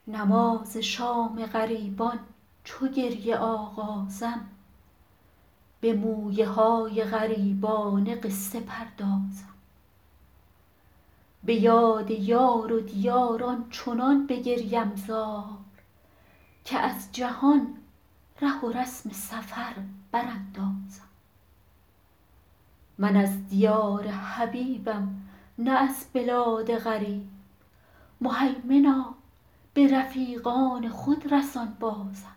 نماز شام غریبان چو گریه آغازم، به مویه های غریبانه قصه پردازم. به یاد یار و دیار چنان بگریم زار، که از جهان ره و رسم سفر براندازم. من از دیار حبیبم نه از بلاد غریب، مهیمنا به رفیقان خود رسان بازم.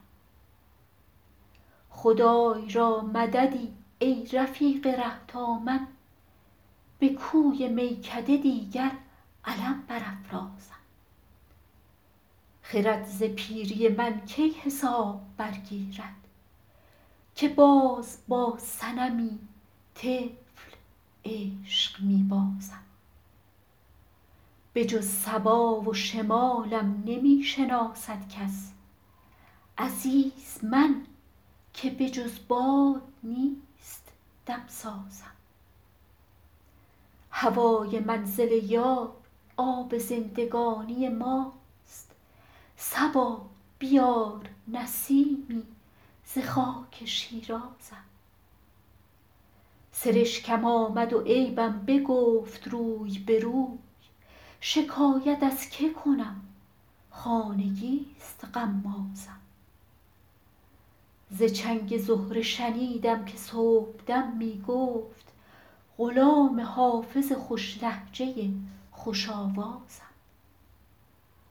خدای را مددی ای رفیق ره تا من، به کوی میکده دیگر علم برافرازم. خرد ز پیری من کی حساب برگیرد، که باز با صنمی طفل عشق می بازم. به جز صبا و شمالم نمی شناسد کس، عزیز من که به جز باد نیست دمسازم. هوای منزل یار آب زندگانی ماست، صبا بیار نسیمی ز خاک شیرازم. سرشکم آمد و عیبم بگفت روی به روی، شکایت از که کنم خانگیست غمازم. ز چنگ زهره شنیدم که صبحدم می گفت، غلام حافظ خوش لهجه خوش آوازم.